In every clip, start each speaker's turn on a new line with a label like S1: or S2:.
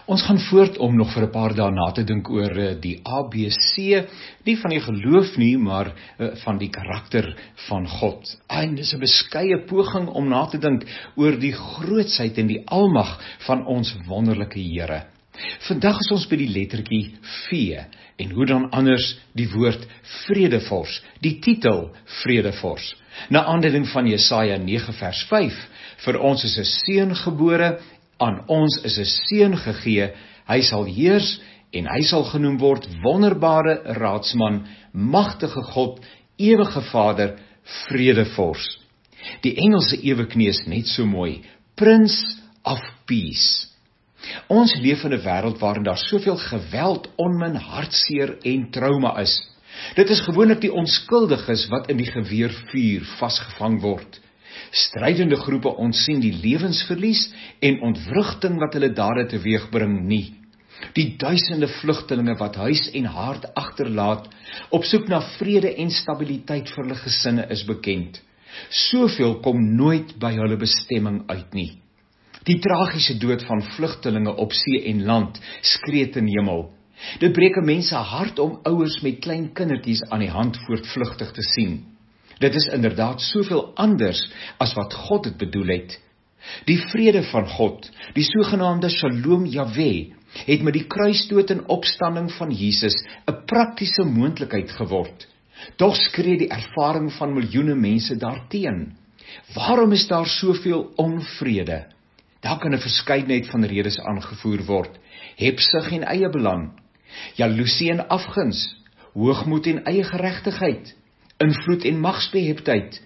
S1: Ons gaan voort om nog vir 'n paar dae na te dink oor die ABC, nie van die geloof nie, maar van die karakter van God. En dis 'n beskeie poging om na te dink oor die grootsheid en die almag van ons wonderlike Here. Vandag is ons by die lettertjie V, en hoe dan anders die woord Vredevors, die titel Vredevors. Na aanleiding van Jesaja 9 vers 5, vir ons is 'n seun gebore, aan ons is 'n seun gegee, hy sal heers en hy sal genoem word wonderbare raadsman, magtige God, ewige Vader, Vredevors. Die Engelse eweknie is net so mooi, Prince of Peace. Ons leef in 'n wêreld waarin daar soveel geweld, onmin, hartseer en trauma is. Dit is gewoonlik die onskuldiges wat in die geweervuur vasgevang word. Strydende groepe ontsien die lewensverlies en ontwrigting wat hulle dade teweegbring nie. Die duisende vlugtelinge wat huis en hart agterlaat, op soek na vrede en stabiliteit vir hulle gesinne is bekend. Soveel kom nooit by hulle bestemming uit nie. Die tragiese dood van vlugtelinge op see en land skree ten hemel. Dit breek 'n mens se hart om ouers met klein kindertjies aan die hand voortvlugtig te sien. Dit is inderdaad soveel anders as wat God het bedoel het. Die vrede van God, die sogenaamde Shalom Jahweh, het met die kruisdood en opstanding van Jesus 'n praktiese moontlikheid geword. Tog skree die ervaring van miljoene mense daarteen. Waarom is daar soveel onvrede? Daar kan 'n verskeidenheid van redes aangevoer word. Hebsug en eie belang, jaloesie en afguns, hoogmoed en eie geregtigheid, invloed en magsbeheptheid,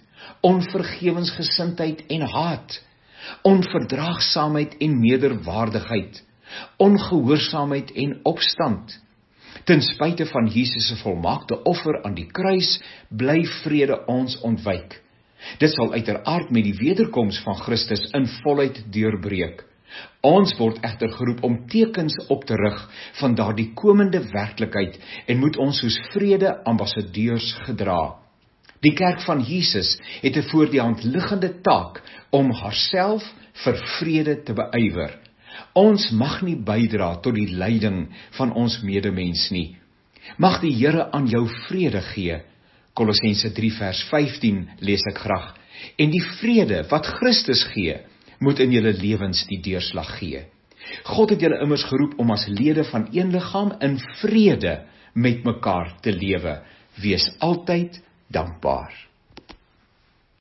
S1: onvergewensgesindheid en haat, onverdraagsaamheid en meerderwaardigheid, ongehoorsaamheid en opstand. Ten spyte van Jesus se volmaakte offer aan die kruis, bly vrede ons ontwyk. Dit sal uiteraard met die wederkoms van Christus in volheid deurbreek. Ons word egter geroep om tekens op te rig van daardie komende werklikheid en moet ons soos vrede ambassadeurs gedra. Die kerk van Jesus het 'n voor die hand liggende taak om haarself vir vrede te beywer. Ons mag nie bydra tot die lyding van ons medemens nie. Mag die Here aan jou vrede gee. Kolossense 3 vers 15 lees ek graag. En die vrede wat Christus gee, moet in julle lewens die deurslag gee. God het julle immers geroep om as lede van een liggaam in vrede met mekaar te lewe. Wees altyd dankbaar.